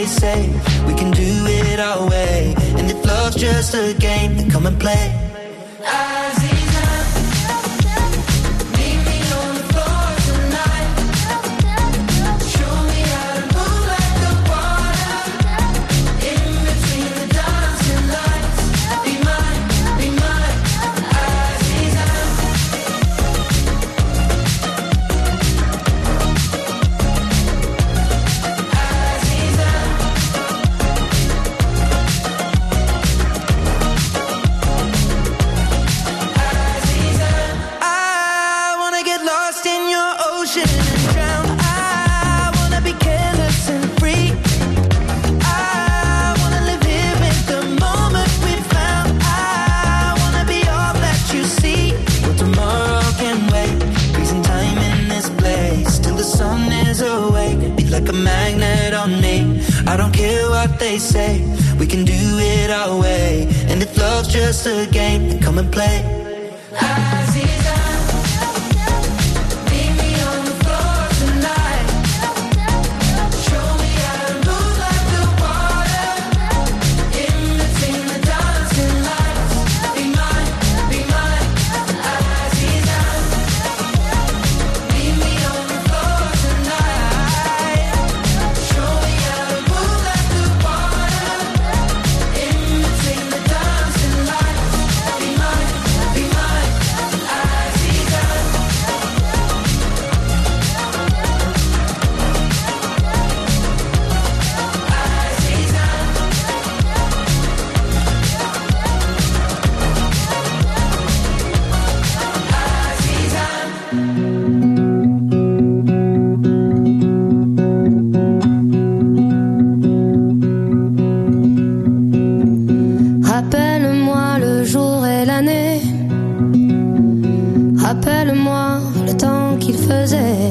they say. We can do it our way. And if love's just a game, then come and play. I don't care what they say, we can do it our way. And if love's just a game, then come and play. Rappelle-moi le temps qu'il faisait.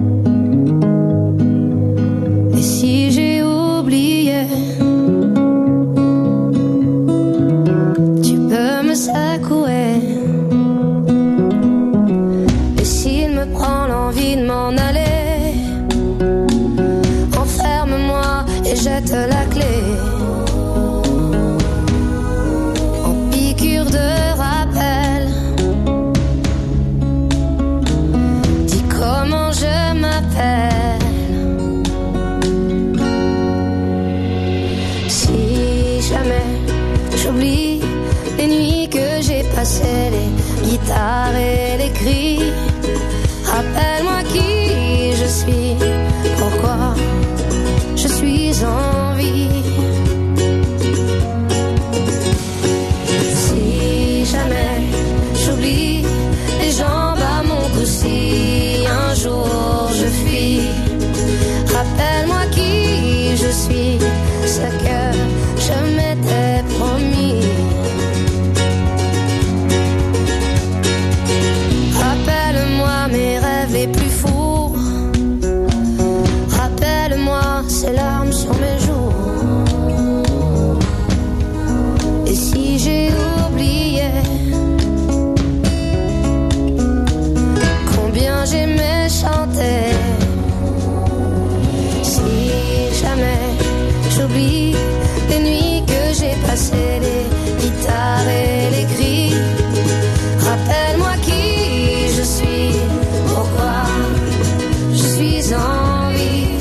Et si j'ai oublié, tu peux me secouer. Et s'il me prend l'envie de m'en aller, enferme-moi et jette la clé. En piqûre de rappel, dis comment je m'appelle. Si jamais j'oublie les nuits que j'ai passées, les guitares et les cris, rappelle-moi qui je suis, pourquoi je suis en vie. Si jamais j'oublie les jambes à mon cou, si un jour je fuis, rappelle-moi qui je suis, ce que je m'étais promis. Rappelle-moi mes rêves les plus fous, rappelle-moi ces larmes sur mes joues. Et si j'ai oublié combien j'aimais chanter, si jamais j'oublie les nuits que j'ai passées, les guitares et les cris, rappelle-moi qui je suis, pourquoi je suis en vie.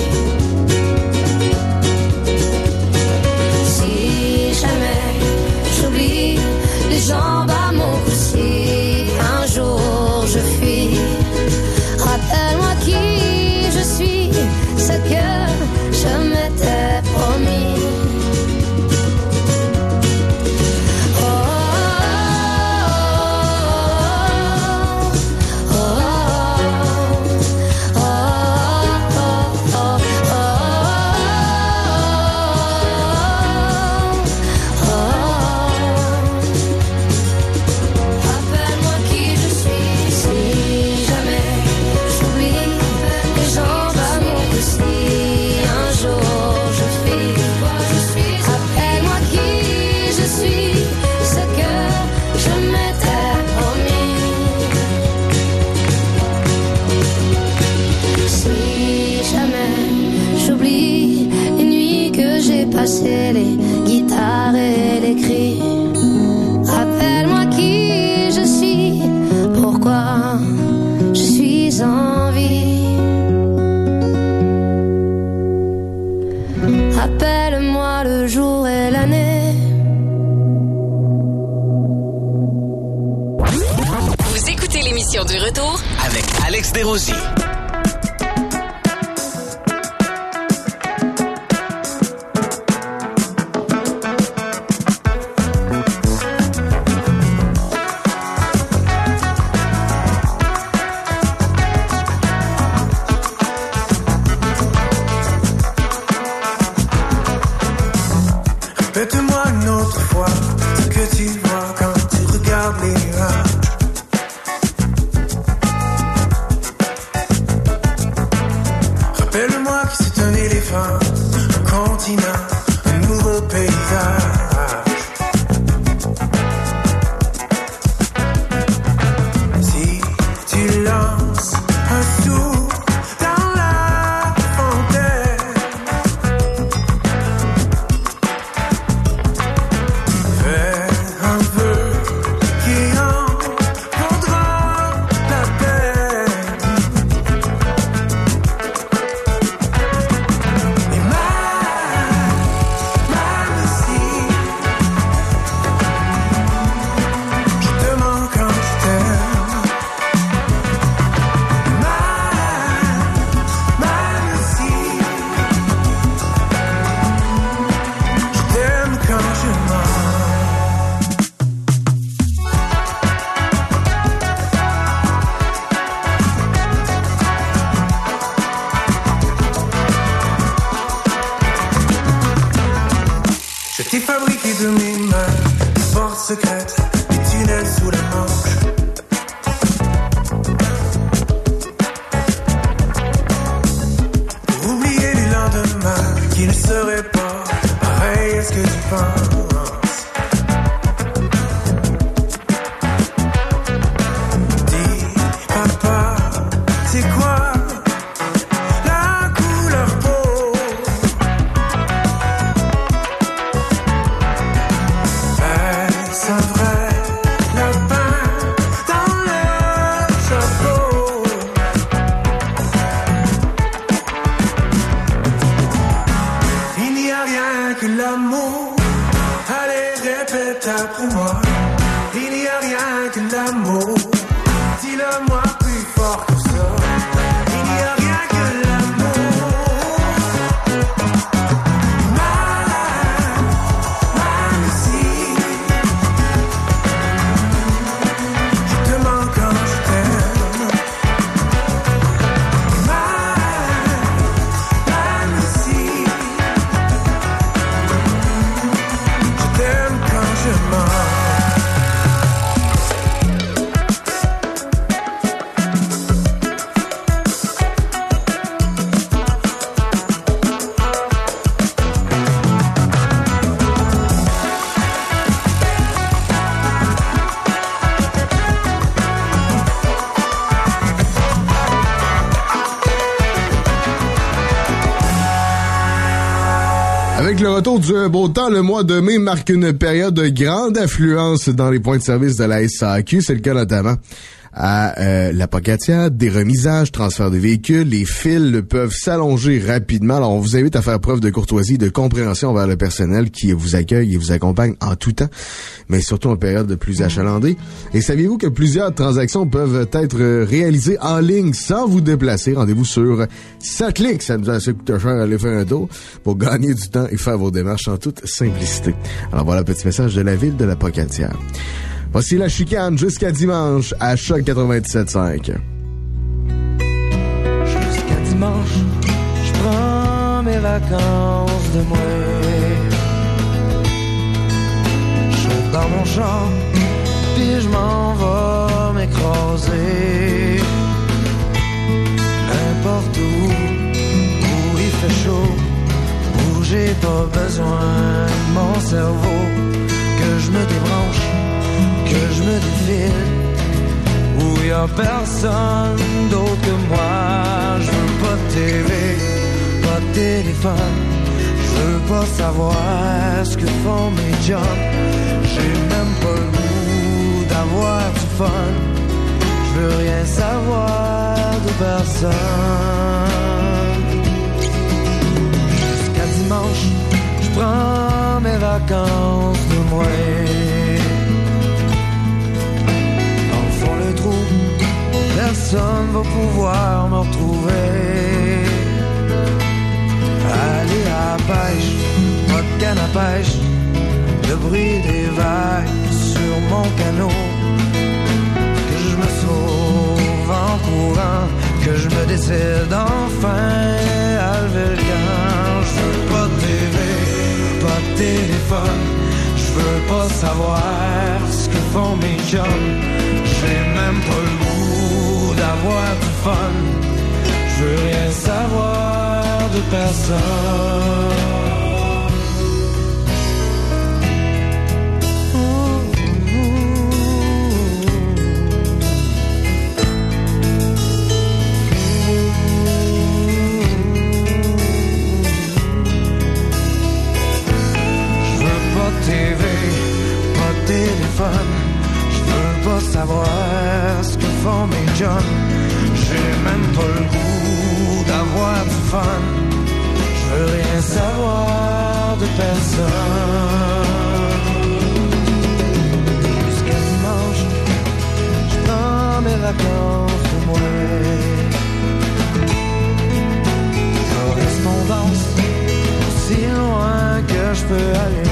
Si jamais j'oublie les jambes à mon cou, si un jour je fuis, rappelle-moi qui je suis, ce que je m'étais promis. passé les guitares et les cris. Rappelle-moi qui je suis, pourquoi je suis en vie. Rappelle-moi le jour et l'année. Vous écoutez l'émission du Retour avec Alex Desrosiers. Répète-moi une autre fois ce que tu vois quand tu regardes les nuages. Rappelle-moi que c'est un éléphant, un continent, un nouveau paysage. Si tu lances un sou dans la fontaine, fais un vœu qui en vaudra la peine. Et mal aussi, je te manque quand je t'aime. Mal aussi, je t'aime quand je mens. Je t'ai fabriqué de mes mains des portes secrètes, des tunnels sous la Manche. Pour oublier les lendemains qui ne seraient pas pareils à ce que tu penses. Dis, papa, c'est quoi la couleur peau? Est-ce un vrai lapin dans le chapeau? Il n'y a rien que l'amour. Allez, répète après moi. Il n'y a rien que l'amour. Dis-le-moi plus fort que ça. Il n'y a rien que l'amour. Mal aussi, je te manque quand je t'aime. Mal aussi, je t'aime quand je mens. Avec le retour du beau temps, le mois de mai marque une période de grande affluence dans les points de service de la SAQ. C'est le cas notamment à la Pocatière, des remisages, transfert de véhicules. Les files peuvent s'allonger rapidement. Alors, on vous invite à faire preuve de courtoisie et de compréhension envers le personnel qui vous accueille et vous accompagne en tout temps, mais surtout en période de plus achalandée. Et saviez-vous que plusieurs transactions peuvent être réalisées en ligne sans vous déplacer? Rendez-vous sur SatLink. Ça nous a assez coûté cher d'aller faire un tour pour gagner du temps et faire vos démarches en toute simplicité. Alors voilà un petit message de la ville de la Pocatière. Voici la chicane jusqu'à dimanche à Choc 97.5. Jusqu'à dimanche, je prends mes vacances de moi. Je suis dans mon champ, puis je m'en vais m'écraser. N'importe où il fait chaud, où j'ai pas besoin de mon cerveau, que je me débranche, que je me défile, où y a personne d'autre que moi. Je veux pas de TV, pas de téléphone, je veux pas savoir ce que font mes jobs. J'ai même pas le goût d'avoir du fun. Je veux rien savoir de personne. Jusqu'à dimanche, je prends mes vacances de moi. Dans le fond le trou, personne va pouvoir me retrouver. Aller à la pêche, pas de canne à pêche, le bruit des vagues sur mon canot. Que je me sauve en courant, que je me décide enfin à lever le camp. Je veux pas de TV, pas de téléphone, je veux pas savoir ce que font mes chums. J'ai même pas le goût d'avoir du fun, je veux rien savoir de personne. TV, pas de téléphone, je veux pas savoir ce que font mes jeunes. J'ai même pas le goût d'avoir du fun, je veux rien savoir de personne. Jusqu'à dimanche, je prends mes vacances pour moi. Correspondance, aussi loin que je peux aller.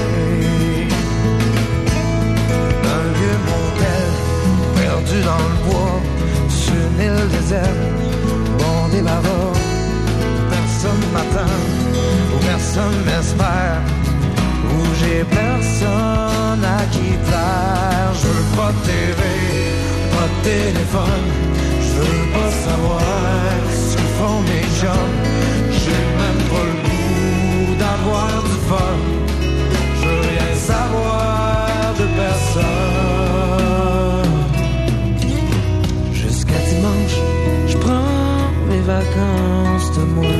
Perdu dans le bois, sur une île déserte, bon débarras. Personne m'attend, où personne m'espère, où j'ai personne à qui plaire. Je veux pas de TV, pas de téléphone, je veux pas savoir ce que font mes jeunes. J'ai même pas le goût d'avoir du fun, je veux rien savoir de personne. Jusqu'à dimanche, je prends mes vacances de moi.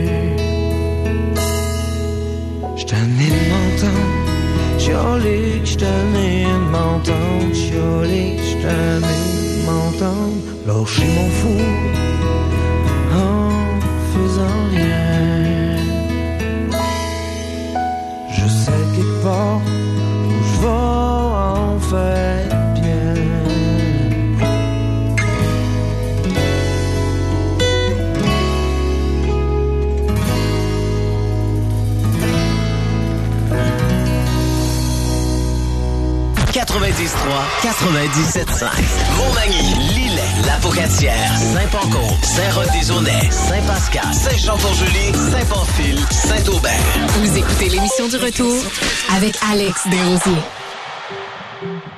J't'annais de m'entendre chialer, j't'annais de m'entendre chialer, j't'annais de m'entendre lâcher mon fou en faisant rien. Je sais quelque part où je vais en faire bien. Montmagny, Lillet, La-Pocatière, Saint-Pancombe, Saint-Roch-des-Aunais, Saint-Pascal, Saint-Jean-Port-Joli, Saint-Pamphile, Saint-Aubert. Vous écoutez l'émission du retour avec Alex Desrosiers.